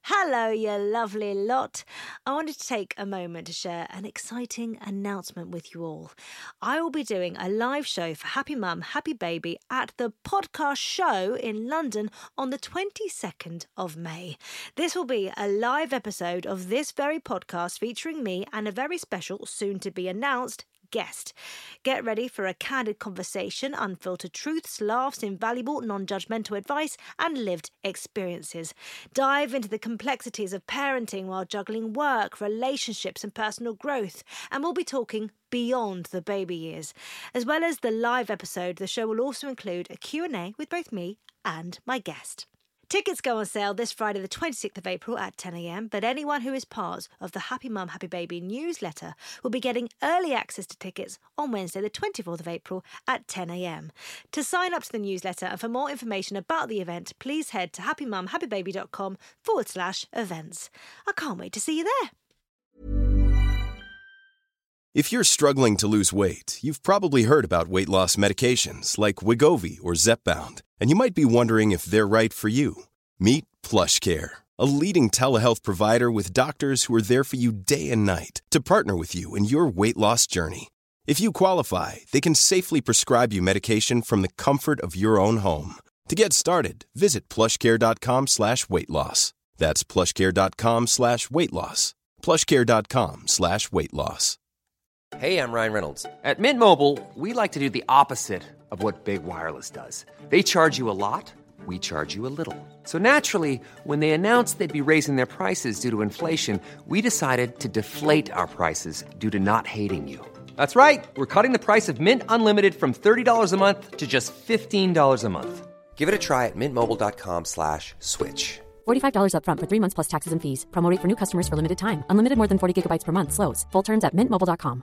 Hello, you lovely lot. I wanted to take a moment to share an exciting announcement with you all. I will be doing a live show for Happy Mum, Happy Baby at the Podcast Show in London on the 22nd of May. This will be a live episode of this very podcast featuring me and a very special, soon-to-be-announced guest. Get ready for a candid conversation, unfiltered truths, laughs, invaluable, non-judgmental advice and lived experiences. Dive into the complexities of parenting while juggling work, relationships and personal growth, and we'll be talking beyond the baby years. As well as the live episode, the show will also include a Q&A with both me and my guest. Tickets go on sale this Friday the 26th of April at 10 a.m, but anyone who is part of the Happy Mum, Happy Baby newsletter will be getting early access to tickets on Wednesday the 24th of April at 10 a.m. To sign up to the newsletter and for more information about the event, please head to happymumhappybaby.com/events. I can't wait to see you there. If you're struggling to lose weight, you've probably heard about weight loss medications like Wegovy or Zepbound, and you might be wondering if they're right for you. Meet PlushCare, a leading telehealth provider with doctors who are there for you day and night to partner with you in your weight loss journey. If you qualify, they can safely prescribe you medication from the comfort of your own home. To get started, visit plushcare.com/weight-loss. That's plushcare.com/weight-loss. plushcare.com/weight-loss. Hey, I'm Ryan Reynolds. At Mint Mobile, we like to do the opposite of what Big Wireless does. They charge you a lot, we charge you a little. So naturally, when they announced they'd be raising their prices due to inflation, we decided to deflate our prices due to not hating you. That's right. We're cutting the price of Mint Unlimited from $30 a month to just $15 a month. Give it a try at mintmobile.com/switch. $45 up front for 3 months plus taxes and fees. Promo rate for new customers for limited time. Unlimited more than 40 gigabytes per month. Slows full terms at mintmobile.com.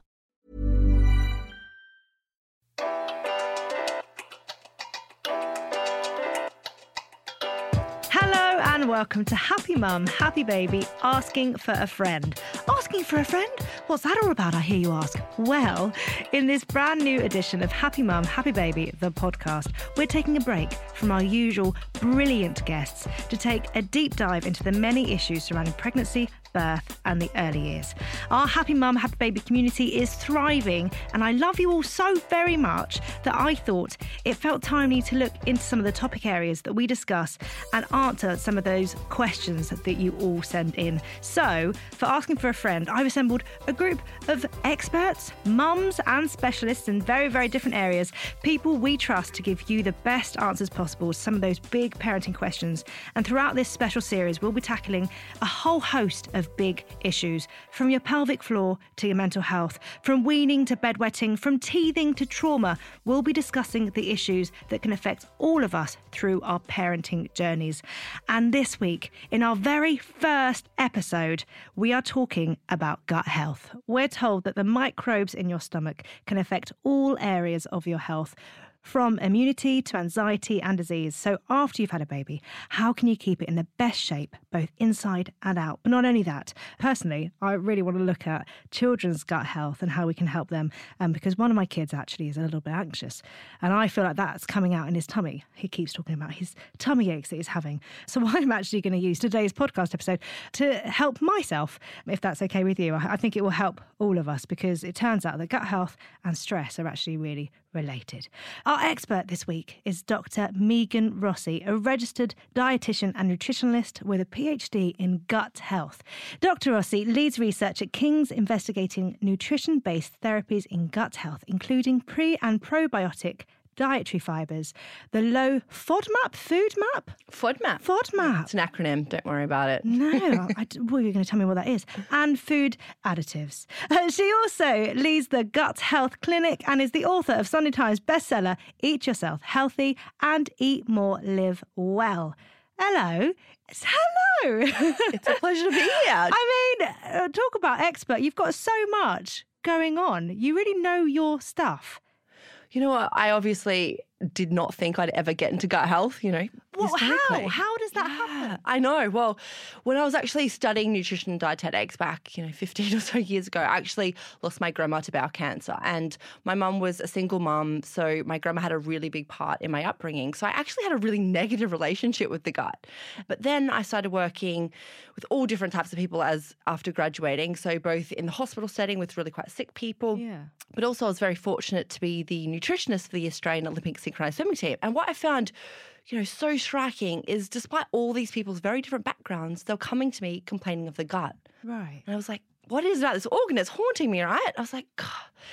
Hello and welcome to Happy Mum, Happy Baby, Asking for a Friend. Asking for a friend? What's that all about, I hear you ask? Well, in this brand new edition of Happy Mum, Happy Baby, the podcast, we're taking a break from our usual brilliant guests to take a deep dive into the many issues surrounding pregnancy, birth and the early years. Our Happy Mum, Happy Baby community is thriving and I love you all so very much that I thought it felt timely to look into some of the topic areas that we discuss and answer some of those questions that you all send in. So, for Asking for a Friend, I've assembled a group of experts, mums and specialists in very, very different areas, people we trust to give you the best answers possible to some of those big parenting questions. And throughout this special series, we'll be tackling a whole host of big issues, from your pelvic floor to your mental health, from weaning to bedwetting, from teething to trauma. We'll be discussing the issues that can affect all of us through our parenting journeys. And this week, in our very first episode, we are talking about gut health. We're told that the microbes in your stomach can affect all areas of your health, from immunity to anxiety and disease. So after you've had a baby, how can you keep it in the best shape, both inside and out? But not only that, personally, I really want to look at children's gut health and how we can help them, because one of my kids actually is a little bit anxious and I feel like that's coming out in his tummy. He keeps talking about his tummy aches that he's having. So I'm actually going to use today's podcast episode to help myself, if that's okay with you. I think it will help all of us because it turns out that gut health and stress are actually really related. Our expert this week is Dr. Megan Rossi, a registered dietitian and nutritionalist with a PhD in gut health. Dr. Rossi leads research at King's investigating nutrition-based therapies in gut health, including pre- and probiotic dietary fibres, the low FODMAP, food map? FODMAP. FODMAP. It's an acronym, don't worry about it. No, well, you're going to tell me what that is. And food additives. She also leads the Gut Health Clinic and is the author of Sunday Times bestseller, Eat Yourself Healthy and Eat More, Live Well. Hello. Hello. It's a pleasure to be here. I mean, talk about expert. You've got so much going on. You really know your stuff. You know what? I obviously did not think I'd ever get into gut health, you know. historically. How does that happen? I know. Well, when I was actually studying nutrition and dietetics back, 15 or so years ago, I actually lost my grandma to bowel cancer. And my mum was a single mum, so my grandma had a really big part in my upbringing. So I actually had a really negative relationship with the gut. But then I started working with all different types of people after graduating. So both in the hospital setting with really quite sick people. Yeah. But also I was very fortunate to be the nutritionist for the Australian Olympic synchronized swimming team. And what I found, so striking is despite all these people's very different backgrounds, they're coming to me complaining of the gut. Right. And I was like, what is it about this organ? It's haunting me, right? I was like, God.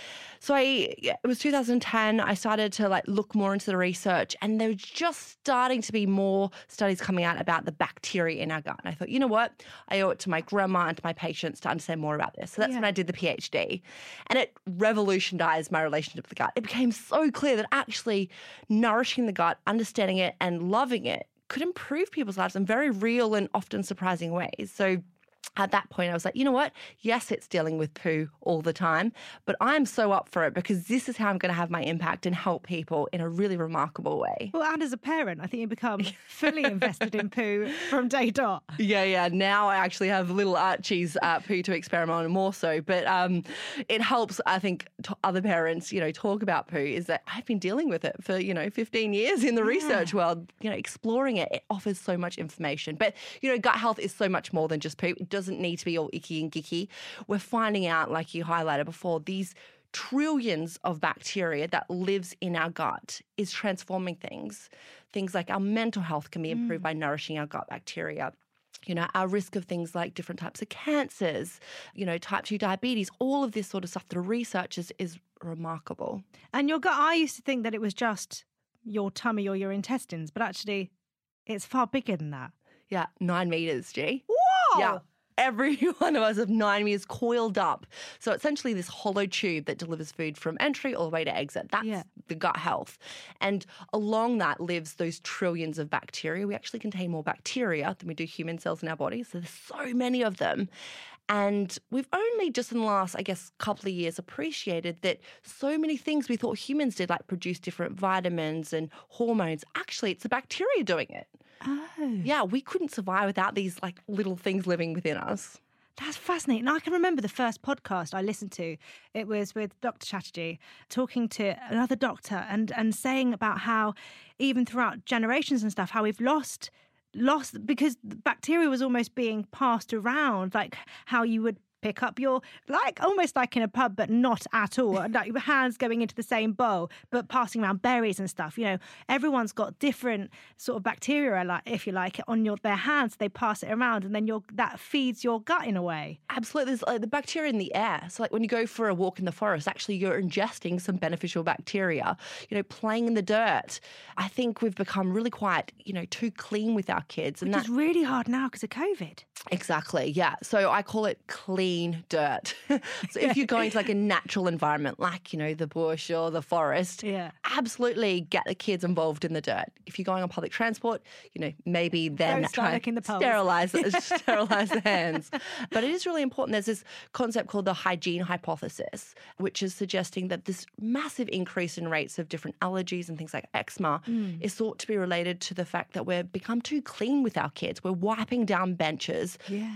So it was 2010. I started to look more into the research, and there was just starting to be more studies coming out about the bacteria in our gut. And I thought, you know what? I owe it to my grandma and to my patients to understand more about this. So that's when I did the PhD, and it revolutionized my relationship with the gut. It became so clear that actually nourishing the gut, understanding it, and loving it could improve people's lives in very real and often surprising ways. So at that point, I was like, you know what? Yes, it's dealing with poo all the time, but I'm so up for it because this is how I'm going to have my impact and help people in a really remarkable way. Well, and as a parent, I think you become fully invested in poo from day dot. Yeah. Now I actually have little Archie's poo to experiment on more so. But it helps, I think, other parents, talk about poo is that I've been dealing with it for, 15 years in the research world, exploring it. It offers so much information. But, gut health is so much more than just poo. It doesn't need to be all icky and gicky. We're finding out, like you highlighted before, these trillions of bacteria that lives in our gut is transforming things. Things like our mental health can be improved by nourishing our gut bacteria. Our risk of things like different types of cancers, type 2 diabetes, all of this sort of stuff, the research is remarkable. And your gut, I used to think that it was just your tummy or your intestines, but actually it's far bigger than that. Yeah, 9 meters, G. Whoa! Yeah. Every one of us have 9 meters coiled up. So essentially this hollow tube that delivers food from entry all the way to exit. That's the gut health. And along that lives those trillions of bacteria. We actually contain more bacteria than we do human cells in our bodies. So there's so many of them. And we've only just in the last, couple of years appreciated that so many things we thought humans did, like produce different vitamins and hormones, actually it's the bacteria doing it. Oh. Yeah, we couldn't survive without these little things living within us. That's fascinating. I can remember the first podcast I listened to. It was with Dr. Chatterjee talking to another doctor and saying about how even throughout generations and stuff, how we've lost because the bacteria was almost being passed around, like how you would pick up your, almost like in a pub, but not at all, like your hands going into the same bowl, but passing around berries and stuff. Everyone's got different sort of bacteria, if you like, on their hands. They pass it around, and then that feeds your gut in a way. Absolutely. There's the bacteria in the air. So when you go for a walk in the forest, actually you're ingesting some beneficial bacteria. Playing in the dirt. I think we've become really quite, too clean with our kids. And that's really hard now because of COVID. Exactly, yeah. So I call it clean dirt. So if you're going to a natural environment like, the bush or the forest, absolutely get the kids involved in the dirt. If you're going on public transport, maybe then try to sterilize the hands. But it is really important. There's this concept called the hygiene hypothesis, which is suggesting that this massive increase in rates of different allergies and things like eczema is thought to be related to the fact that we've become too clean with our kids. We're wiping down benches,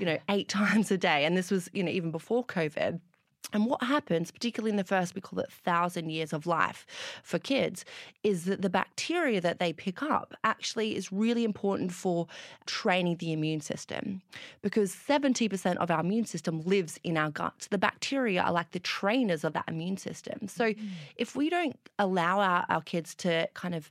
8 times a day. And this was, even before COVID. And what happens, particularly in the first, we call it 1,000 years of life for kids, is that the bacteria that they pick up actually is really important for training the immune system, because 70% of our immune system lives in our gut. The bacteria are like the trainers of that immune system. So if we don't allow our kids to kind of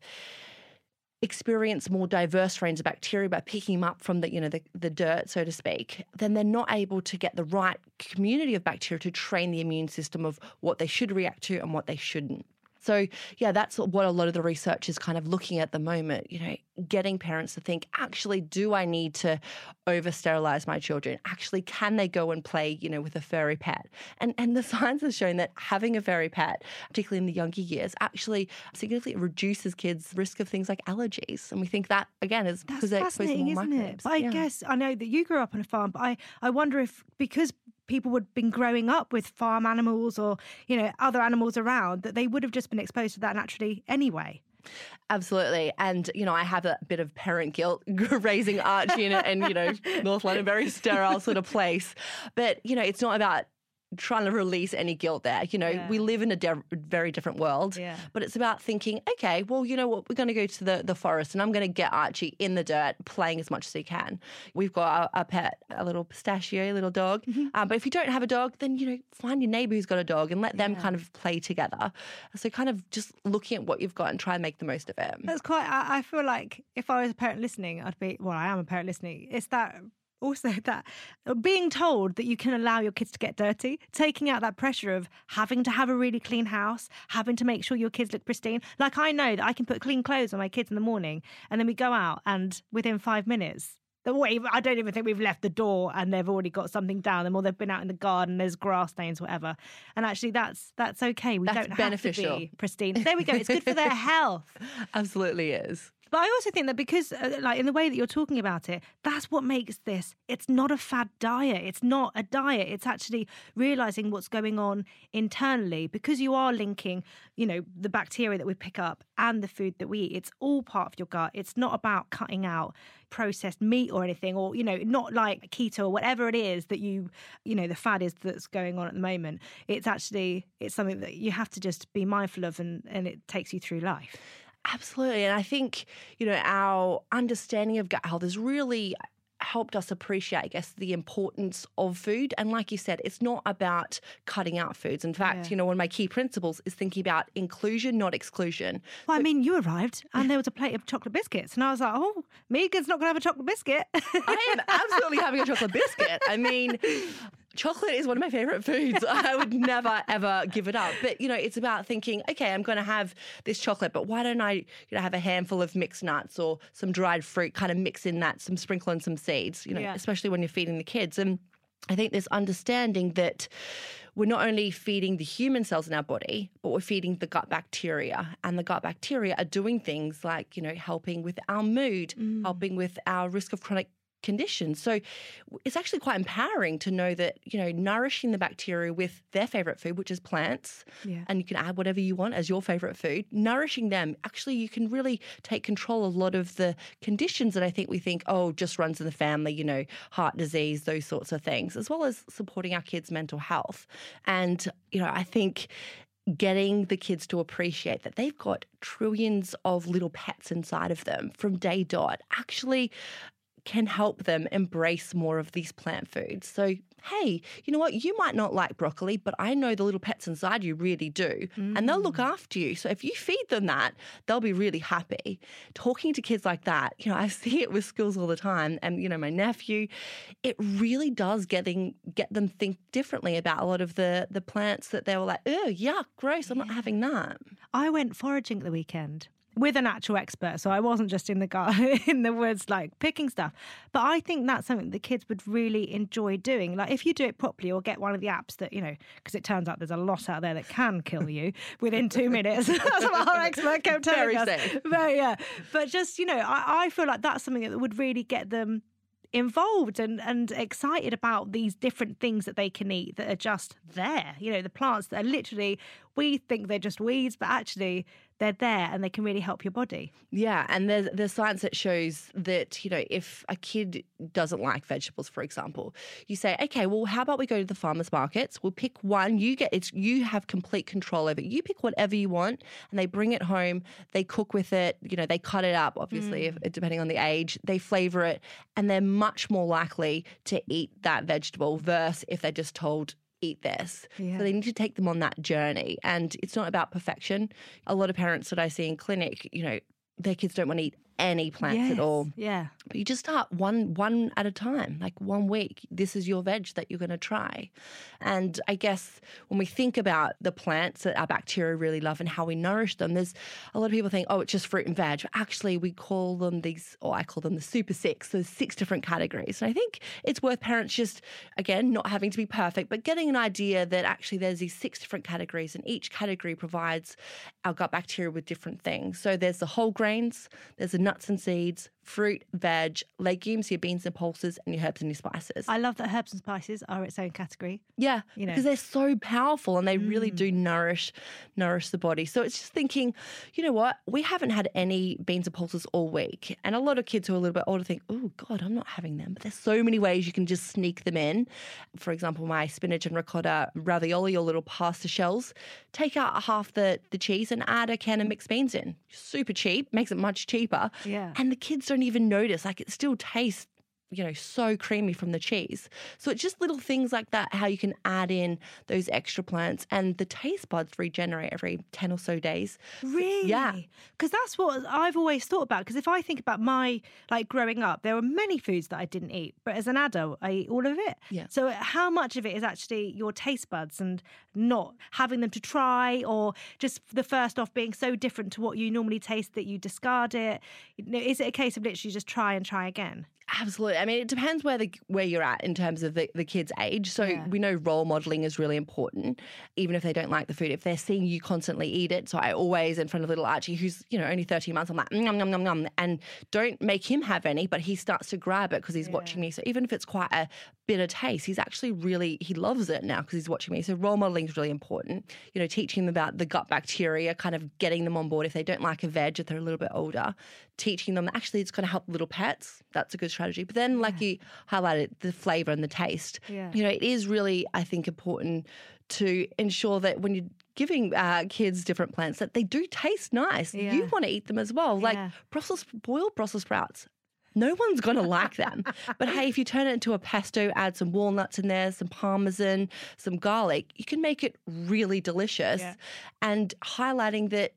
experience more diverse strains of bacteria by picking them up from the dirt, so to speak, then they're not able to get the right community of bacteria to train the immune system of what they should react to and what they shouldn't. So, that's what a lot of the research is kind of looking at the moment, getting parents to think, actually, do I need to over-sterilize my children? Actually, can they go and play, with a furry pet? And the science has shown that having a furry pet, particularly in the younger years, actually significantly reduces kids' risk of things like allergies. And we think that, again, is because they're exposed to more isn't microbes. It? But I guess, I know that you grew up on a farm, but I wonder if, because people would have been growing up with farm animals or, other animals around, that they would have just been exposed to that naturally anyway. Absolutely. And, I have a bit of parent guilt raising Archie and North London, very sterile sort of place. But, it's not about trying to release any guilt there. We live in a very different world, but it's about thinking, okay, well, you know what, we're going to go to the forest and I'm going to get Archie in the dirt playing as much as he can. We've got a pet, a little pistachio, little dog. But if you don't have a dog, then, find your neighbour who's got a dog and let them kind of play together. So kind of just looking at what you've got and try and make the most of it. That's quite, I feel like if I was a parent listening, I am a parent listening. It's that also that being told that you can allow your kids to get dirty, taking out that pressure of having to have a really clean house, having to make sure your kids look pristine. Like I know that I can put clean clothes on my kids in the morning and then we go out and within 5 minutes, I don't even think we've left the door and they've already got something down or they've been out in the garden, there's grass stains, whatever. And actually that's okay. That's don't beneficial. Have to be pristine. There we go. It's good for their health. Absolutely is. But I also think that because, in the way that you're talking about it, that's what makes this, it's not a fad diet. It's not a diet. It's actually realising what's going on internally because you are linking, the bacteria that we pick up and the food that we eat. It's all part of your gut. It's not about cutting out processed meat or anything or, not like keto or whatever it is that the fad is that's going on at the moment. It's something that you have to just be mindful of and it takes you through life. Absolutely. And I think, our understanding of gut health has really helped us appreciate, I guess, the importance of food. And like you said, it's not about cutting out foods. In fact, one of my key principles is thinking about inclusion, not exclusion. Well, you arrived and there was a plate of chocolate biscuits. And I was like, oh, Megan's not going to have a chocolate biscuit. I am absolutely having a chocolate biscuit. Chocolate is one of my favourite foods. I would never, ever give it up. But, it's about thinking, okay, I'm going to have this chocolate, but why don't I have a handful of mixed nuts or some dried fruit, kind of mix in that, some sprinkle in some seeds, especially when you're feeding the kids. And I think this understanding that we're not only feeding the human cells in our body, but we're feeding the gut bacteria. And the gut bacteria are doing things like, helping with our mood, helping with our risk of chronic conditions. So it's actually quite empowering to know that, nourishing the bacteria with their favourite food, which is plants, and you can add whatever you want as your favourite food, nourishing them, actually you can really take control of a lot of the conditions that I think we think, just runs in the family, heart disease, those sorts of things, as well as supporting our kids' mental health. And, I think getting the kids to appreciate that they've got trillions of little pets inside of them from day dot actually can help them embrace more of these plant foods. So, hey, you know what? You might not like broccoli, but I know the little pets inside you really do. And they'll look after you. So if you feed them that, they'll be really happy. Talking to kids like that, I see it with schools all the time. And, my nephew, it really does get them think differently about a lot of the plants that they were like, oh, yuck, gross, I'm not having that. I went foraging at the weekend with an actual expert. So I wasn't just in the garden, in the woods, like picking stuff. But I think that's something the kids would really enjoy doing. Like if you do it properly or get one of the apps that, because it turns out there's a lot out there that can kill you within 2 minutes. That's what our expert kept telling us. Very safe. But just, I feel like that's something that would really get them involved and excited about these different things that they can eat that are just there. The plants that are literally, we think they're just weeds, but actually they're there and they can really help your body. Yeah, and there's science that shows that, if a kid doesn't like vegetables, for example, you say, okay, well, how about we go to the farmers markets? We'll pick one. You have complete control over it. You pick whatever you want and they bring it home. They cook with it. They cut it up, obviously, depending on the age. They flavour it and they're much more likely to eat that vegetable versus if they're just told, eat this. So they need to take them on that journey. And it's not about perfection. A lot of parents that I see in clinic, their kids don't want to eat any plants at all. Yeah. But you just start one at a time, like 1 week. This is your veg that you're going to try. And I guess when we think about the plants that our bacteria really love and how we nourish them, there's a lot of people think, it's just fruit and veg. But actually, we call them I call them the Super Six. So 6 different categories. And I think it's worth parents just, again, not having to be perfect, but getting an idea that actually there's these 6 different categories and each category provides our gut bacteria with different things. So there's the whole grains, there's the nuts and seeds, fruit, veg, legumes, your beans and pulses, and your herbs and your spices. I love that herbs and spices are its own category. Yeah, because they're so powerful and they really do nourish the body. So it's just thinking, you know what, we haven't had any beans and pulses all week. And a lot of kids who are a little bit older think, oh God, I'm not having them. But there's so many ways you can just sneak them in. For example, my spinach and ricotta ravioli or little pasta shells, take out half the cheese and add a can of mixed beans in. Super cheap, makes it much cheaper. Yeah. And the kids don't even notice. Like, it still tastes, so creamy from the cheese. So it's just little things like that, how you can add in those extra plants, and the taste buds regenerate every 10 or so days. Really? Yeah. Because that's what I've always thought about. Because if I think about my, growing up, there were many foods that I didn't eat. But as an adult, I eat all of it. Yeah. So how much of it is actually your taste buds and not having them to try, or just the first off being so different to what you normally taste that you discard it? Is it a case of literally just try and try again? Absolutely. I mean, it depends where you're at in terms of the kid's age. So we know role modeling is really important, even if they don't like the food. If they're seeing you constantly eat it. So I always, in front of little Archie, who's, only 13 months, I'm like, nom, nom, nom, nom. And don't make him have any, but he starts to grab it because he's watching me. So even if it's quite a bitter taste, he's actually he loves it now because he's watching me. So role modeling is really important. Teaching them about the gut bacteria, kind of getting them on board if they don't like a veg, if they're a little bit older, teaching them actually it's going to help little pets. That's a good strategy. But then, like you highlighted, the flavour and the taste. Yeah. It is really, I think, important to ensure that when you're giving kids different plants, that they do taste nice. Yeah. You want to eat them as well. Like boiled Brussels sprouts. No one's going to like them. But hey, if you turn it into a pesto, add some walnuts in there, some parmesan, some garlic, you can make it really delicious. Yeah. And highlighting that,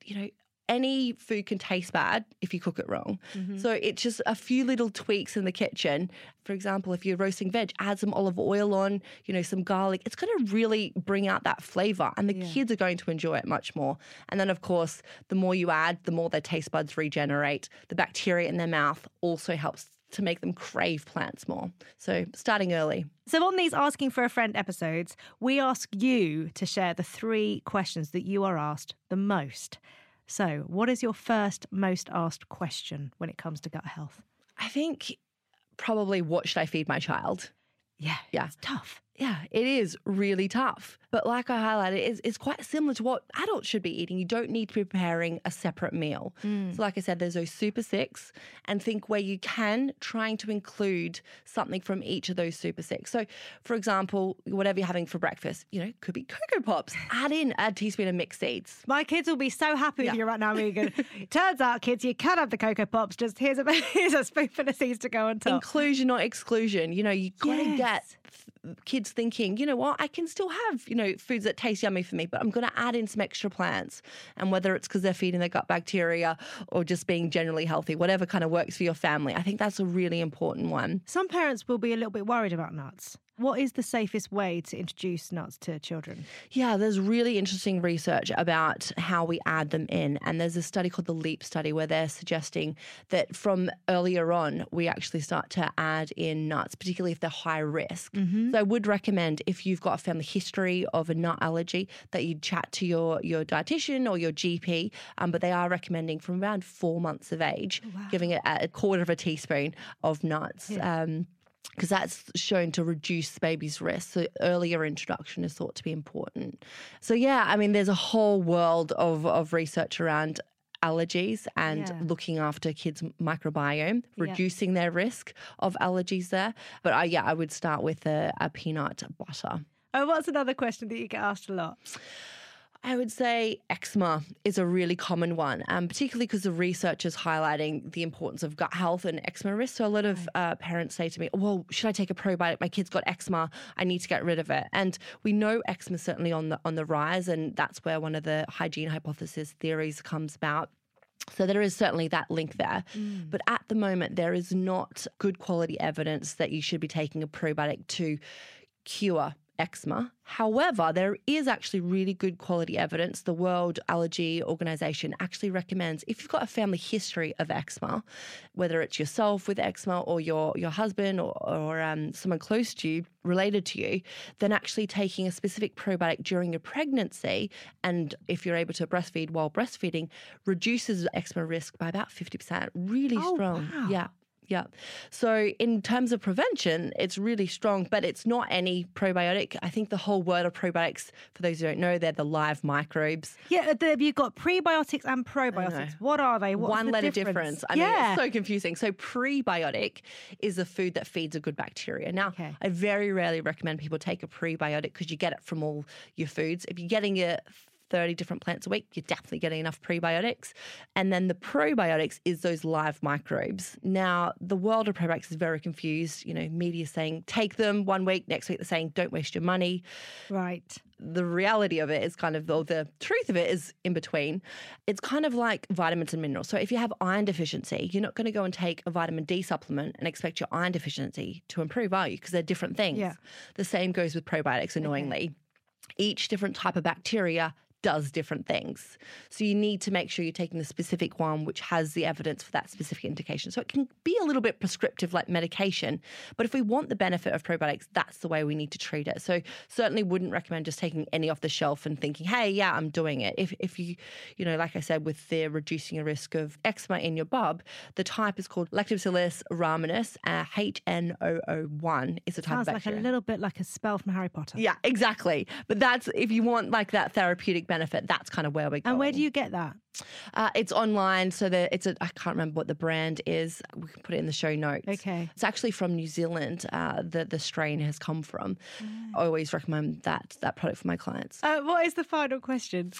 any food can taste bad if you cook it wrong. Mm-hmm. So it's just a few little tweaks in the kitchen. For example, if you're roasting veg, add some olive oil on, some garlic. It's going to really bring out that flavour, and the kids are going to enjoy it much more. And then, of course, the more you add, the more their taste buds regenerate. The bacteria in their mouth also helps to make them crave plants more. So starting early. So on these Asking for a Friend episodes, we ask you to share the 3 questions that you are asked the most. So what is your first most asked question when it comes to gut health? I think probably, what should I feed my child? Yeah. It's tough. Yeah, it is really tough. But like I highlighted, it's quite similar to what adults should be eating. You don't need to be preparing a separate meal. So like I said, there's those Super 6, and think where you can, trying to include something from each of those Super 6. So, for example, whatever you're having for breakfast, could be Cocoa Pops. Add a teaspoon of mixed seeds. My kids will be so happy with you right now, Megan. Turns out, kids, you can have the Cocoa Pops. Just here's a spoonful of seeds to go on top. Inclusion, not exclusion. You got to get kids thinking, you know what, I can still have, foods that taste yummy for me, but I'm going to add in some extra plants. And whether it's because they're feeding their gut bacteria or just being generally healthy, whatever kind of works for your family, I think that's a really important one. Some parents will be a little bit worried about nuts. What is the safest way to introduce nuts to children? Yeah, there's really interesting research about how we add them in. And there's a study called the LEAP study where they're suggesting that from earlier on, we actually start to add in nuts, particularly if they're high risk. Mm-hmm. So I would recommend, if you've got a family history of a nut allergy, that you chat to your dietitian or your GP. But they are recommending from around 4 months of age, giving it a quarter of a teaspoon of nuts. Yeah. Because that's shown to reduce the baby's risk. So earlier introduction is thought to be important. So there's a whole world of research around allergies and looking after kids' microbiome, reducing their risk of allergies there. But I would start with a peanut butter. Oh, what's another question that you get asked a lot? I would say eczema is a really common one, particularly because the research is highlighting the importance of gut health and eczema risk. So a lot of parents say to me, well, should I take a probiotic? My kid's got eczema. I need to get rid of it. And we know eczema is certainly on the rise, and that's where one of the hygiene hypothesis theories comes about. So there is certainly that link there. But at the moment, there is not good quality evidence that you should be taking a probiotic to cure eczema. However, there is actually really good quality evidence. The World Allergy Organization actually recommends, if you've got a family history of eczema, whether it's yourself with eczema or your husband or someone close to you, related to you, then actually taking a specific probiotic during your pregnancy, and if you're able to breastfeed while breastfeeding, reduces eczema risk by about 50%. Really strong. Wow. Yeah. Yeah. So in terms of prevention, it's really strong, but it's not any probiotic. I think the whole word of probiotics, for those who don't know, they're the live microbes. Yeah, you've got prebiotics and probiotics. What are they? What's One the letter difference? I mean, it's so confusing. So prebiotic is a food that feeds a good bacteria. Now, I very rarely recommend people take a prebiotic because you get it from all your foods. If you're getting your 30 different plants a week, you're definitely getting enough prebiotics. And then the probiotics is those live microbes. Now, the world of probiotics is very confused. You know, media saying take them 1 week, next week they're saying don't waste your money. Right. The reality of it is kind of, or the truth of it is in between. It's kind of like vitamins and minerals. So if you have iron deficiency, you're not going to go and take a vitamin D supplement and expect your iron deficiency to improve, are you? Because they're different things. Yeah. The same goes with probiotics, annoyingly. Each different type of bacteria does different things. So you need to make sure you're taking the specific one which has the evidence for that specific indication. So it can be a little bit prescriptive like medication, but if we want the benefit of probiotics, that's the way we need to treat it. So certainly wouldn't recommend just taking any off the shelf and thinking, hey, yeah, I'm doing it. If you know, like I said, with the reducing a risk of eczema in your bub, the type is called Lactobacillus rhamnosus, HNO01 is a type Sounds of bacteria. like a little bit like a spell from Harry Potter. Yeah, exactly. But that's, if you want like that therapeutic benefit, that's kind of where we're going. And where do you get that? It's online, so I can't remember what the brand is. We can put it in the show notes. Okay. It's actually from New Zealand. The strain has come from. I always recommend that product for my clients. What is the final question?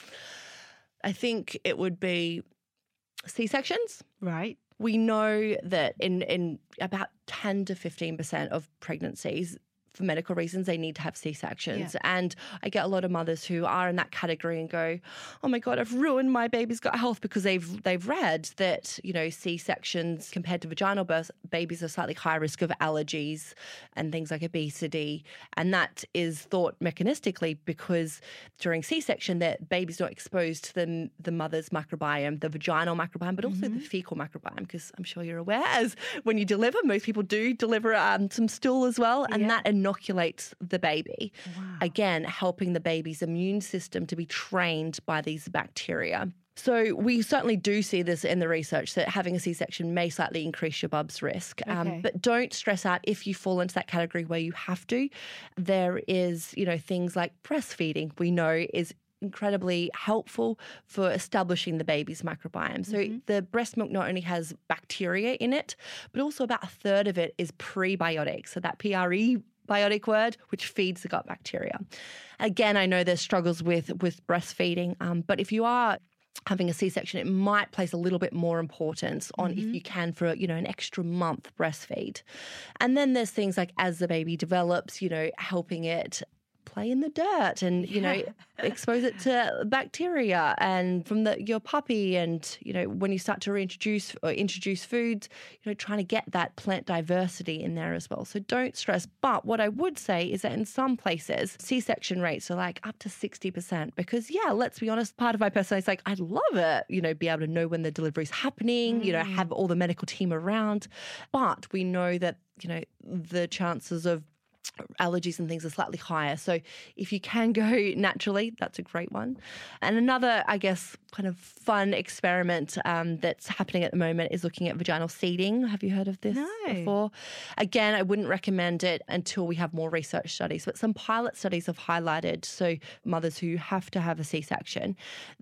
I think it would be C-sections. Right. We know that in about 10 to 15% of pregnancies, for medical reasons, they need to have C-sections. Yeah. And I get a lot of mothers who are in that category and go, oh my God, I've ruined my baby's gut health because they've read that, you know, C-sections compared to vaginal birth, babies are slightly higher risk of allergies and things like obesity. And that is thought mechanistically because during C-section that baby's not exposed to the mother's microbiome, the vaginal microbiome, but also the fecal microbiome, because I'm sure you're aware, as when you deliver, most people do deliver some stool as well, and that inoculates the baby. Wow. Again, helping the baby's immune system to be trained by these bacteria. So we certainly do see this in the research that having a C-section may slightly increase your bub's risk. But don't stress out if you fall into that category where you have to. There is, you know, things like breastfeeding we know is incredibly helpful for establishing the baby's microbiome. So the breast milk not only has bacteria in it, but also about a third of it is prebiotics. So that prebiotic word, which feeds the gut bacteria. Again, I know there's struggles with breastfeeding, but if you are having a C-section, it might place a little bit more importance on if you can for, you know, an extra month breastfeed. And then there's things like as the baby develops, you know, helping it play in the dirt and, you know, expose it to bacteria and from your puppy. And, you know, when you start to introduce foods, you know, trying to get that plant diversity in there as well. So don't stress. But what I would say is that in some places, C-section rates are like up to 60% because, yeah, let's be honest, part of my personality is like, I'd love it, you know, be able to know when the delivery is happening, you know, have all the medical team around. But we know that, you know, the chances of allergies and things are slightly higher. So if you can go naturally, that's a great one. And another, I guess, kind of fun experiment that's happening at the moment is looking at vaginal seeding. Have you heard of this before? Again, I wouldn't recommend it until we have more research studies, but some pilot studies have highlighted, so mothers who have to have a C-section,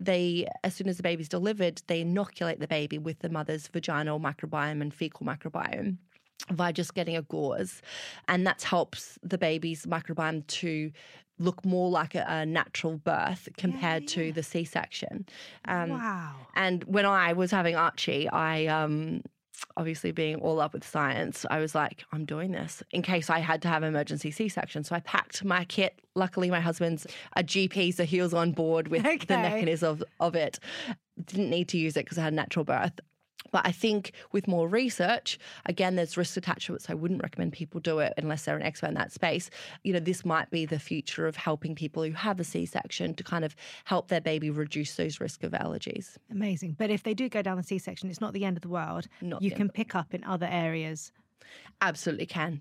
as soon as the baby's delivered, they inoculate the baby with the mother's vaginal microbiome and fecal microbiome by just getting a gauze. And that helps the baby's microbiome to look more like a natural birth compared to the C-section. Wow. And when I was having Archie, I obviously being all up with science, I was like, I'm doing this in case I had to have an emergency C-section. So I packed my kit. Luckily, my husband's a GP, so he was on board with the mechanism of it. Didn't need to use it because I had a natural birth. But I think with more research, again, there's risk attached to it, so I wouldn't recommend people do it unless they're an expert in that space. You know, this might be the future of helping people who have a C-section to kind of help their baby reduce those risk of allergies. Amazing. But if they do go down the C-section, it's not the end of the world. You can pick up in other areas. Absolutely can.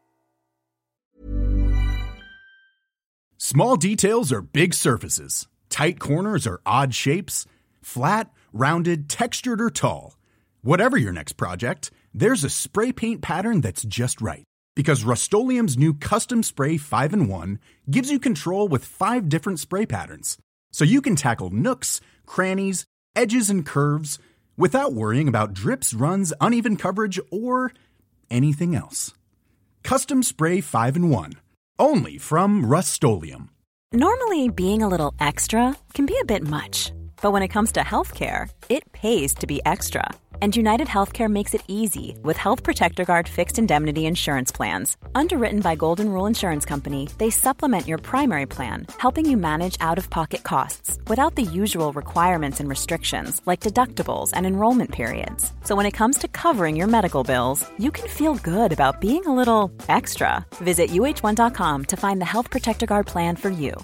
Small details are big surfaces. Tight corners or odd shapes? Flat, rounded, textured, or tall? Whatever your next project, there's a spray paint pattern that's just right. Because Rust-Oleum's new Custom Spray 5-in-1 gives you control with 5 different spray patterns. So you can tackle nooks, crannies, edges, and curves without worrying about drips, runs, uneven coverage, or anything else. Custom Spray 5-in-1. Only from Rust-Oleum. Normally, being a little extra can be a bit much. But when it comes to healthcare, it pays to be extra. And United Healthcare makes it easy with Health Protector Guard fixed indemnity insurance plans. Underwritten by Golden Rule Insurance Company, they supplement your primary plan, helping you manage out-of-pocket costs without the usual requirements and restrictions like deductibles and enrollment periods. So when it comes to covering your medical bills, you can feel good about being a little extra. Visit uh1.com to find the Health Protector Guard plan for you.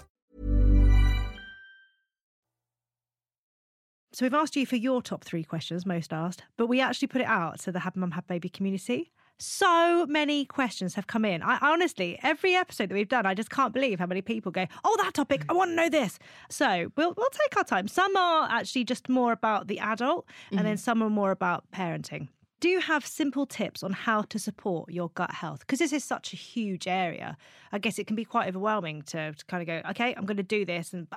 So we've asked you for your top 3 questions, most asked, but we actually put it out to the Happy Mum, Happy Baby community. So many questions have come in. I honestly, every episode that we've done, I just can't believe how many people go, oh, that topic, I want to know this. So we'll take our time. Some are actually just more about the adult, and then some are more about parenting. Do you have simple tips on how to support your gut health? Because this is such a huge area. I guess it can be quite overwhelming to kind of go, okay, I'm going to do this. And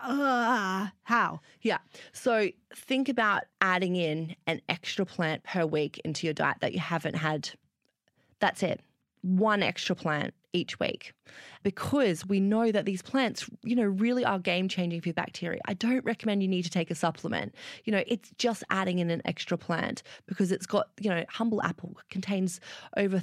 how? Yeah. So think about adding in an extra plant per week into your diet that you haven't had. That's it. 1 extra plant each week, because we know that these plants, really are game changing for your bacteria. I don't recommend you need to take a supplement. It's just adding in an extra plant because it's got, Humble Apple contains over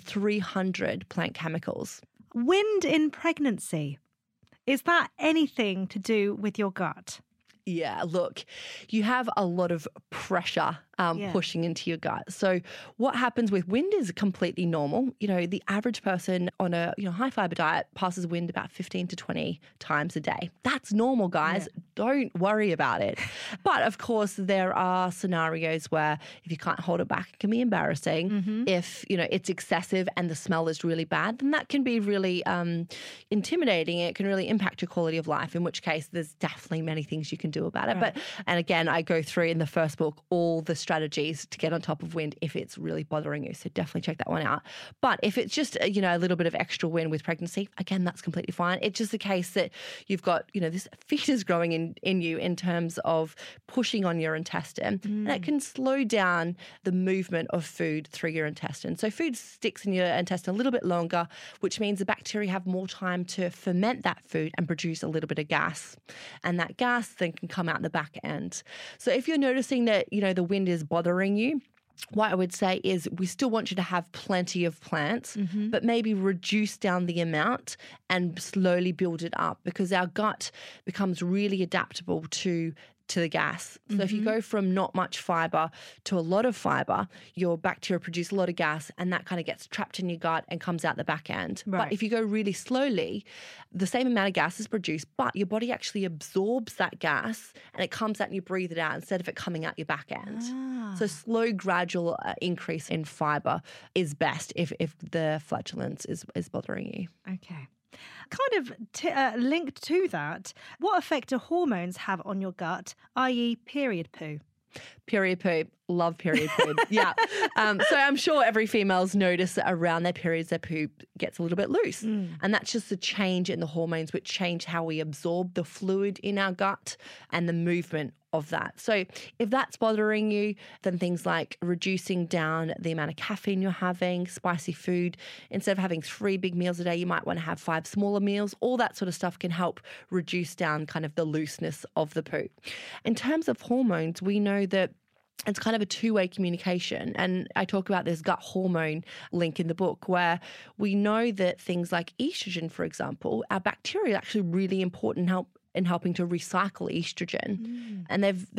300 plant chemicals. Wind in pregnancy. Is that anything to do with your gut? Yeah, look, you have a lot of pressure pushing into your gut. So what happens with wind is completely normal. The average person on a high fiber diet passes wind about 15 to 20 times a day. That's normal, guys. Yeah. Don't worry about it. But of course, there are scenarios where if you can't hold it back, it can be embarrassing. Mm-hmm. If, it's excessive and the smell is really bad, then that can be really intimidating. It can really impact your quality of life, in which case there's definitely many things you can do about it. Right. And again, I go through in the first book all the strategies to get on top of wind if it's really bothering you. So definitely check that one out. But if it's just, a little bit of extra wind with pregnancy, again, that's completely fine. It's just the case that you've got, this fetus growing in you in terms of pushing on your intestine. And that can slow down the movement of food through your intestine. So food sticks in your intestine a little bit longer, which means the bacteria have more time to ferment that food and produce a little bit of gas. And that gas then can come out the back end. So if you're noticing that, the wind is bothering you, what I would say is we still want you to have plenty of plants, but maybe reduce down the amount and slowly build it up, because our gut becomes really adaptable to the gas. So if you go from not much fiber to a lot of fiber, your bacteria produce a lot of gas, and that kind of gets trapped in your gut and comes out the back end. Right. But if you go really slowly, the same amount of gas is produced, but your body actually absorbs that gas and it comes out and you breathe it out instead of it coming out your back end. So slow, gradual increase in fiber is best if the flatulence is bothering you. Okay. Kind of linked to that, what effect do hormones have on your gut, i.e. period poo? Period poo. Love period poo. Yeah. So I'm sure every female's noticed that around their periods, their poo gets a little bit loose. And that's just a change in the hormones, which change how we absorb the fluid in our gut and the movement of that. So if that's bothering you, then things like reducing down the amount of caffeine you're having, spicy food, instead of having 3 big meals a day, you might want to have 5 smaller meals. All that sort of stuff can help reduce down kind of the looseness of the poo. In terms of hormones, we know that it's kind of a two-way communication. And I talk about this gut hormone link in the book, where we know that things like estrogen, for example, our bacteria are actually really important in helping to recycle estrogen. And they've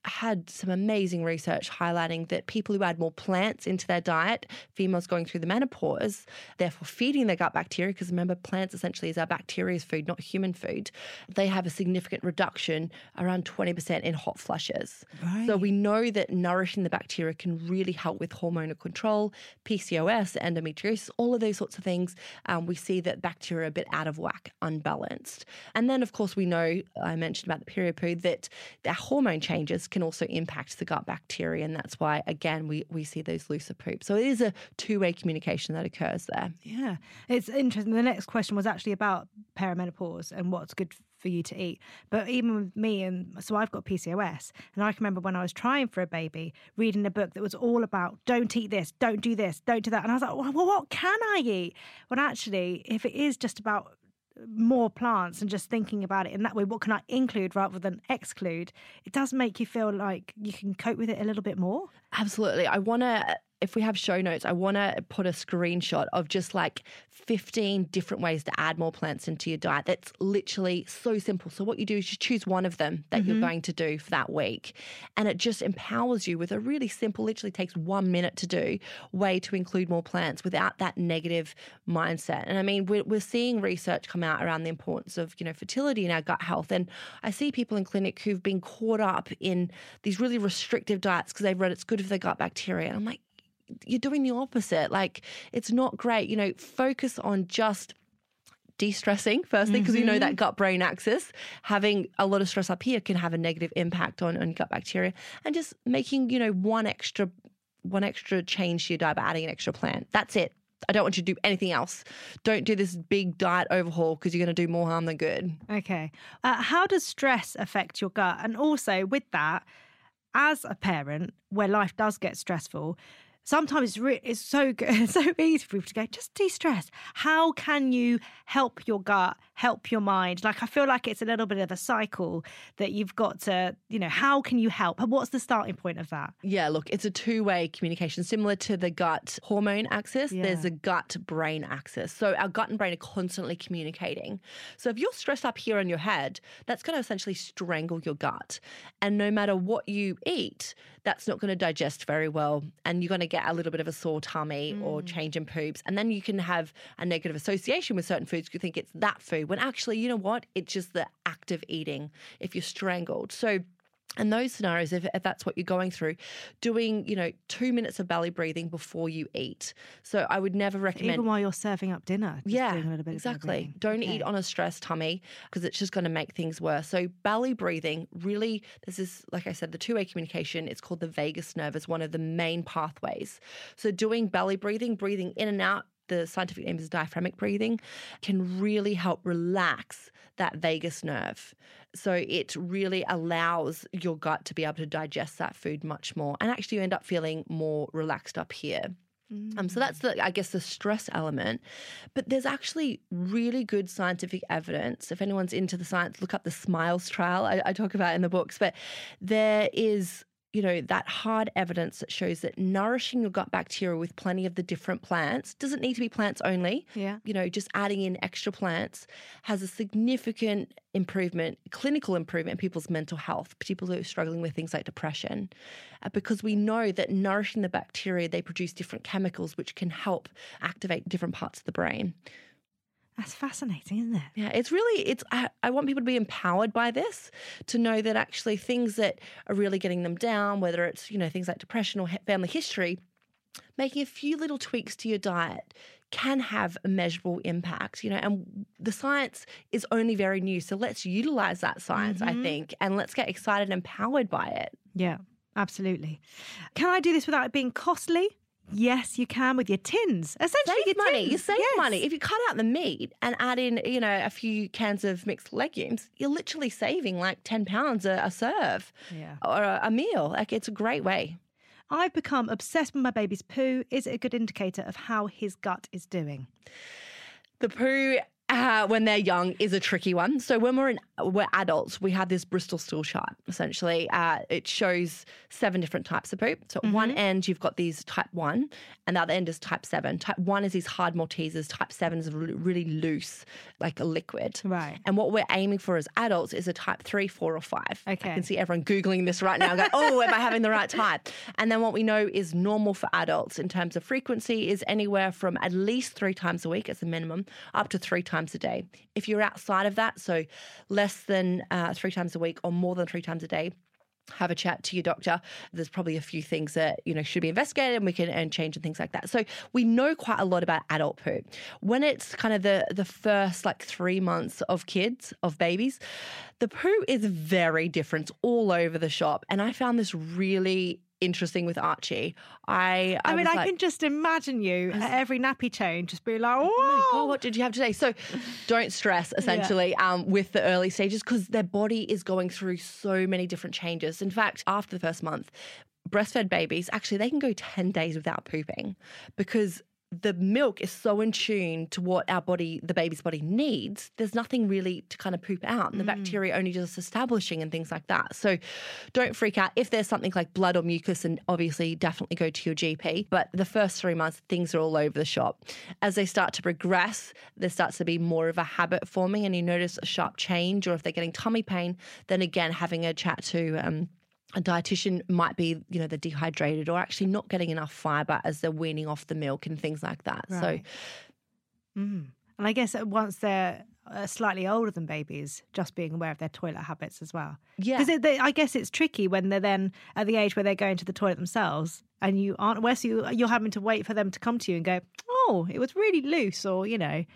had some amazing research highlighting that people who add more plants into their diet, females going through the menopause, therefore feeding their gut bacteria, because remember, plants essentially is our bacteria's food, not human food, they have a significant reduction, around 20% in hot flushes. Right. So we know that nourishing the bacteria can really help with hormonal control, PCOS, endometriosis, all of those sorts of things. We see that bacteria are a bit out of whack, unbalanced. And then, of course, we know, I mentioned about the period poo, that the hormone changes can also impact the gut bacteria, and that's why, again, we see those looser poops. So it is a two-way communication that occurs there. Yeah, it's interesting. The next question was actually about perimenopause and what's good for you to eat. But even with me, and so I've got PCOS, and I can remember when I was trying for a baby, reading a book that was all about don't eat this, don't do this, don't do that. And I was like, well, what can I eat? Well, actually, if it is just about more plants and just thinking about it in that way, what can I include rather than exclude, it does make you feel like you can cope with it a little bit more. Absolutely. I want to, if we have show notes, I want to put a screenshot of just like 15 different ways to add more plants into your diet. That's literally so simple. So what you do is you choose one of them that you're going to do for that week. And it just empowers you with a really simple, literally takes 1 minute to do, way to include more plants without that negative mindset. And I mean, we're seeing research come out around the importance of, fertility in our gut health. And I see people in clinic who've been caught up in these really restrictive diets because they've read it's good for their gut bacteria. And I'm like, you're doing the opposite. Like, it's not great. Focus on just de-stressing firstly, because we know that gut-brain axis, having a lot of stress up here can have a negative impact on gut bacteria, and just making, one extra change to your diet by adding an extra plant. That's it. I don't want you to do anything else. Don't do this big diet overhaul because you're going to do more harm than good. Okay. How does stress affect your gut? And also with that, as a parent, where life does get stressful, sometimes it's so good, it's so easy for people to go, just de-stress. How can you help your gut, help your mind? Like, I feel like it's a little bit of a cycle that you've got to, how can you help? And what's the starting point of that? Yeah, look, it's a two-way communication. Similar to the gut hormone axis, there's a gut-brain axis. So our gut and brain are constantly communicating. So if you're stressed up here in your head, that's going to essentially strangle your gut. And no matter what you eat, that's not going to digest very well. And you're going to get a little bit of a sore tummy or change in poops. And then you can have a negative association with certain foods. You think it's that food, when actually, you know what? It's just the act of eating if you're strangled. So in those scenarios, if that's what you're going through, doing, 2 minutes of belly breathing before you eat. So I would never recommend. Even while you're serving up dinner. Yeah, doing a little bit exactly. Don't eat on a stressed tummy because it's just going to make things worse. So belly breathing, really, this is, like I said, the two-way communication. It's called the vagus nerve. It's one of the main pathways. So doing belly breathing, breathing in and out, the scientific name is diaphragmatic breathing, can really help relax that vagus nerve. So it really allows your gut to be able to digest that food much more. And actually you end up feeling more relaxed up here. So that's, the stress element. But there's actually really good scientific evidence. If anyone's into the science, look up the SMILES trial I talk about in the books. But there is that hard evidence that shows that nourishing your gut bacteria with plenty of the different plants, doesn't need to be plants only, just adding in extra plants has a significant improvement, clinical improvement in people's mental health, people who are struggling with things like depression, because we know that nourishing the bacteria, they produce different chemicals which can help activate different parts of the brain. That's fascinating, isn't it? Yeah, I want people to be empowered by this, to know that actually things that are really getting them down, whether it's, things like depression or family history, making a few little tweaks to your diet can have a measurable impact, and the science is only very new. So let's utilize that science, I think, and let's get excited and empowered by it. Yeah, absolutely. Can I do this without it being costly? Yes, you can with your tins. Essentially, save money. Tins. You save money. If you cut out the meat and add in, a few cans of mixed legumes, you're literally saving like £10 a serve or a meal. Like, it's a great way. I've become obsessed with my baby's poo. Is it a good indicator of how his gut is doing? The poo when they're young is a tricky one. So when we're adults, we have this Bristol stool chart, essentially. It shows 7 different types of poop. So at one end, you've got these type 1, and the other end is type 7. Type 1 is these hard Maltesers. Type 7 is really loose, like a liquid. Right. And what we're aiming for as adults is a type 3, 4, or 5. Okay. I can see everyone Googling this right now going, oh, am I having the right type? And then what we know is normal for adults in terms of frequency is anywhere from at least 3 times a week as a minimum up to 3 times a day. If you're outside of that, so less than 3 times a week or more than 3 times a day, have a chat to your doctor. There's probably a few things that, should be investigated and we can change and things like that. So we know quite a lot about adult poop. When it's kind of the first 3 months of kids, of babies, the poo is very different. It's all over the shop. And I found this really interesting with Archie. I can just imagine you at every nappy change just being like, whoa. Oh my God, what did you have today? So don't stress, essentially, with the early stages because their body is going through so many different changes. In fact, after the first month, breastfed babies, actually, they can go 10 days without pooping because the milk is so in tune to what the baby's body needs. There's nothing really to kind of poop out. And the bacteria only just establishing and things like that. So don't freak out. If there's something like blood or mucus, and obviously definitely go to your GP. But the first 3 months, things are all over the shop. As they start to progress, there starts to be more of a habit forming and you notice a sharp change, or if they're getting tummy pain, then again, having a chat to a dietitian might be, they're dehydrated or actually not getting enough fibre as they're weaning off the milk and things like that. Right. So, and I guess once they're slightly older than babies, just being aware of their toilet habits as well. Yeah. Because I guess it's tricky when they're then at the age where they're going to the toilet themselves and you aren't aware, so you're having to wait for them to come to you and go, oh, it was really loose, or, And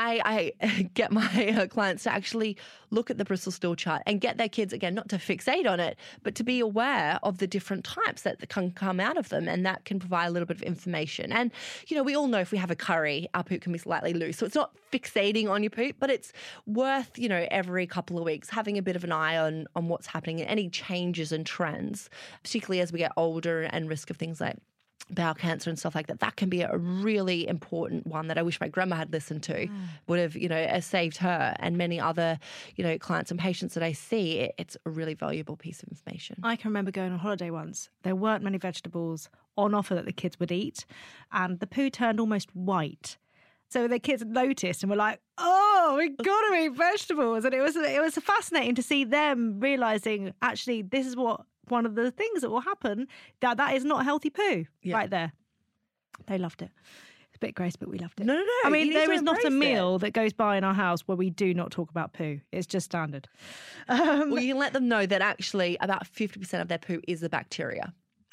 I get my clients to actually look at the Bristol stool chart and get their kids, again, not to fixate on it, but to be aware of the different types that can come out of them, and that can provide a little bit of information. And, we all know if we have a curry, our poop can be slightly loose. So it's not fixating on your poop, but it's worth, every couple of weeks having a bit of an eye on what's happening and any changes and trends, particularly as we get older and risk of things like bowel cancer and stuff like that. That can be a really important one that I wish my grandma had listened to. Would have, saved her and many other, clients and patients that I see. It's a really valuable piece of information. I can remember going on holiday once. There weren't many vegetables on offer that the kids would eat, and the poo turned almost white. So the kids noticed and were like, oh, we got to eat vegetables. And it was fascinating to see them realising, actually, this is one of the things that will happen, that is not healthy poo right there. They loved it. It's a bit gross, but we loved it. No. I mean, there is not a meal that goes by in our house where we do not talk about poo. It's just standard. Well, you can let them know that actually about 50% of their poo is the bacteria.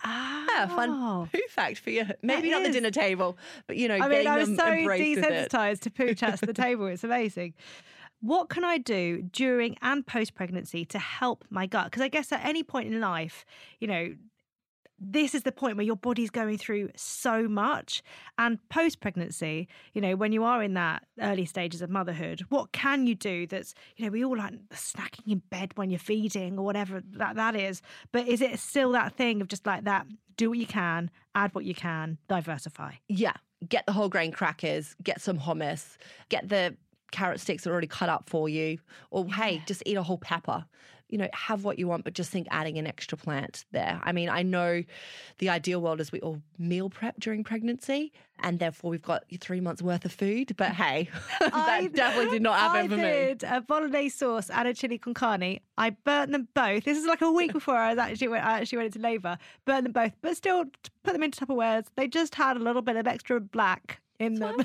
Fun poo fact for you. Maybe not the dinner table, but, I was so embraced with it. desensitized to poo chats at the table. It's amazing. What can I do during and post-pregnancy to help my gut? Because I guess at any point in life, this is the point where your body's going through so much. And post-pregnancy, when you are in that early stages of motherhood, what can you do that's, we all like snacking in bed when you're feeding or whatever that is. But is it still that thing of just like that, do what you can, add what you can, diversify? Yeah. Get the whole grain crackers, get some hummus, get the carrot sticks that are already cut up for you, or hey, just eat a whole pepper. Have what you want, but just think adding an extra plant there. I mean, I know the ideal world is we all meal prep during pregnancy, and therefore we've got 3 months worth of food. But hey, that definitely did not happen for me. I did a bolognese sauce and a chili con carne. I burnt them both. This is like a week before I actually went into labour. Burnt them both, but still put them into Tupperwares. They just had a little bit of extra black in them.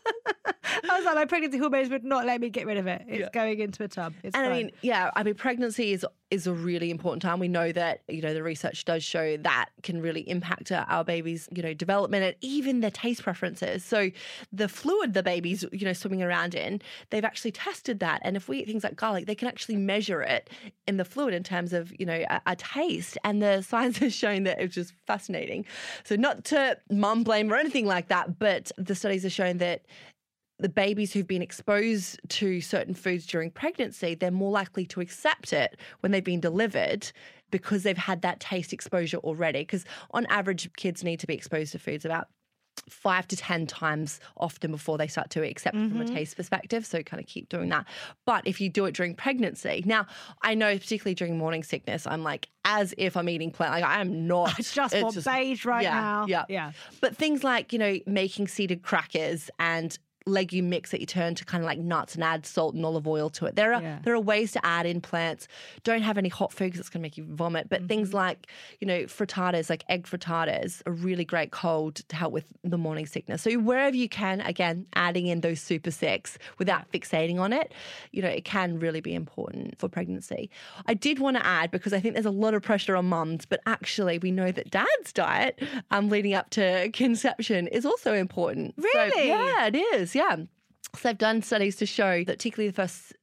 I was like, my pregnancy hormones would not let me get rid of it. It's going into a tub. It's fine. I mean, pregnancy is a really important time. We know that, the research does show that can really impact our baby's, development and even their taste preferences. So the fluid the baby's, swimming around in, they've actually tested that. And if we eat things like garlic, they can actually measure it in the fluid in terms of, a taste. And the science has shown that it's just fascinating. So not to mum blame or anything like that, but the studies have shown that the babies who've been exposed to certain foods during pregnancy, they're more likely to accept it when they've been delivered because they've had that taste exposure already. Because on average, kids need to be exposed to foods about 5 to 10 times often before they start to accept it from a taste perspective. So kind of keep doing that. But if you do it during pregnancy, now I know particularly during morning sickness, I'm like as if I'm eating plant. Like I am not. I just want beige right now. Yeah. But things like, making seeded crackers and legume mix that you turn to kind of like nuts and add salt and olive oil to it. There are ways to add in plants. Don't have any hot food because it's going to make you vomit. But things like, frittatas, like egg frittatas, are really great cold to help with the morning sickness. So wherever you can, again, adding in those super six without fixating on it, it can really be important for pregnancy. I did want to add, because I think there's a lot of pressure on mums, but actually we know that dad's diet leading up to conception is also important. Really? So, yeah, it is. Yeah. So they've done studies to show that particularly the first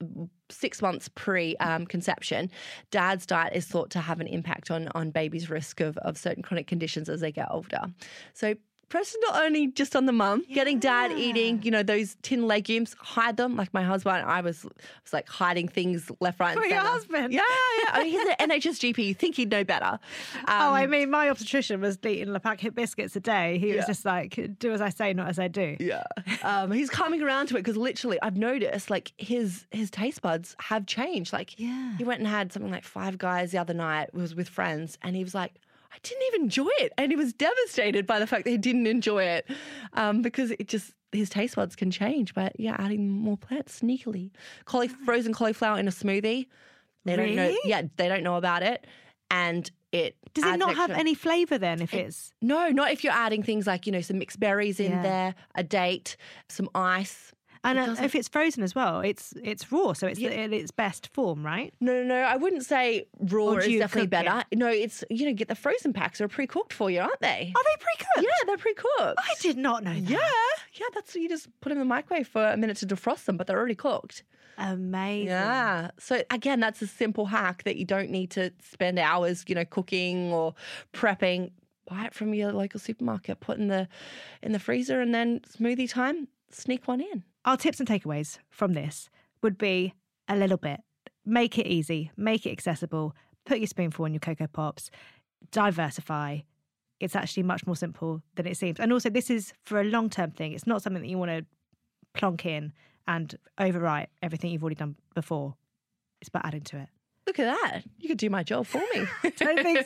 6 months pre-conception, dad's diet is thought to have an impact on baby's risk of certain chronic conditions as they get older. So pressure not only just on the mum, getting dad eating, those tin legumes, hide them. Like my husband, I was like hiding things left, right, and For centre. your husband? Yeah. I mean, he's an NHS GP. You think he'd know better. I mean, my obstetrician was eating a packet of biscuits a day. He was just like, do as I say, not as I do. Yeah. He's coming around to it because literally I've noticed like his taste buds have changed. Like he went and had something like Five Guys the other night, was with friends, and he was like, I didn't even enjoy it. And he was devastated by the fact that he didn't enjoy it because his taste buds can change by adding more plants sneakily. Frozen cauliflower in a smoothie. They don't know. Yeah, they don't know about it. And does it not have any flavour then if it's... No, not if you're adding things like, some mixed berries in there, a date, some ice. And if it's frozen as well, it's raw, so it's in its best form, right? No. I wouldn't say raw is definitely better. It? No, it's, get the frozen packs are pre-cooked for you, aren't they? Are they pre-cooked? Yeah, they're pre-cooked. I did not know that. Yeah, that's you just put them in the microwave for a minute to defrost them, but they're already cooked. Amazing. Yeah. So again, that's a simple hack that you don't need to spend hours, cooking or prepping. Buy it from your local supermarket, put in the freezer, and then smoothie time, sneak one in. Our tips and takeaways from this would be a little bit. Make it easy, make it accessible, put your spoonful in your Cocoa Pops, diversify. It's actually much more simple than it seems. And also, this is for a long-term thing. It's not something that you want to plonk in and overwrite everything you've already done before. It's about adding to it. Look at that. You could do my job for me. I don't think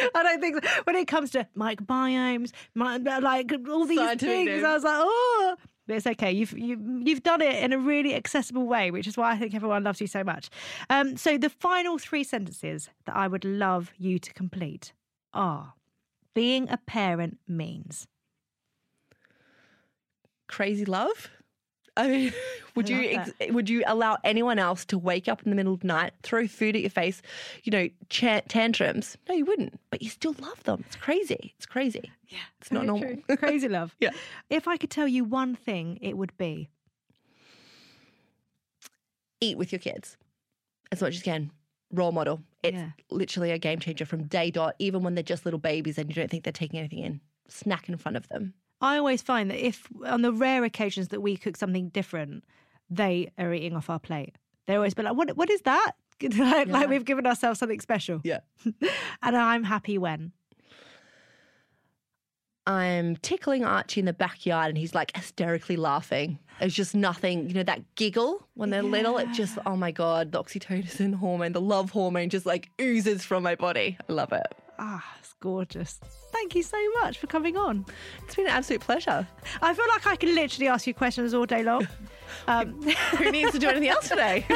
so. When it comes to microbiomes, like all these Scientific things, I was like, oh... But it's okay. You've done it in a really accessible way, which is why I think everyone loves you so much. So the final 3 sentences that I would love you to complete are: being a parent means crazy love. I mean, would you allow anyone else to wake up in the middle of the night, throw food at your face, tantrums? No, you wouldn't. But you still love them. It's crazy. Yeah, it's not normal. Crazy love. Yeah. If I could tell you one thing, it would be eat with your kids as much as you can. Role model. It's literally a game changer from day dot. Even when they're just little babies and you don't think they're taking anything in, snack in front of them. I always find that if, on the rare occasions that we cook something different, they are eating off our plate. They always be like, what is that? Like we've given ourselves something special. Yeah. And I'm happy when I'm tickling Archie in the backyard and he's like hysterically laughing. It's just nothing, that giggle when they're little, it just, oh my God, the oxytocin hormone, the love hormone just like oozes from my body. I love it. It's gorgeous. Thank you so much for coming on. It's been an absolute pleasure. I feel like I can literally ask you questions all day long. Who needs to do anything else today?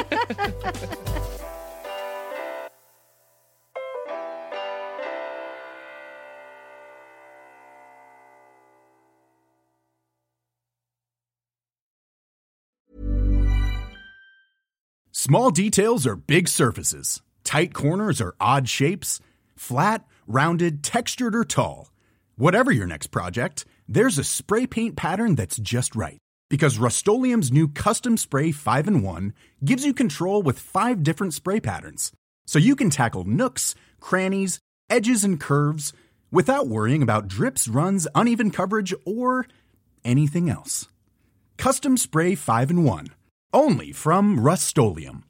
Small details are big surfaces. Tight corners are odd shapes. Flat, rounded, textured, or tall. Whatever your next project, there's a spray paint pattern that's just right. Because Rust-Oleum's new Custom Spray 5-in-1 gives you control with 5 different spray patterns. So you can tackle nooks, crannies, edges, and curves without worrying about drips, runs, uneven coverage, or anything else. Custom Spray 5-in-1. Only from Rust-Oleum.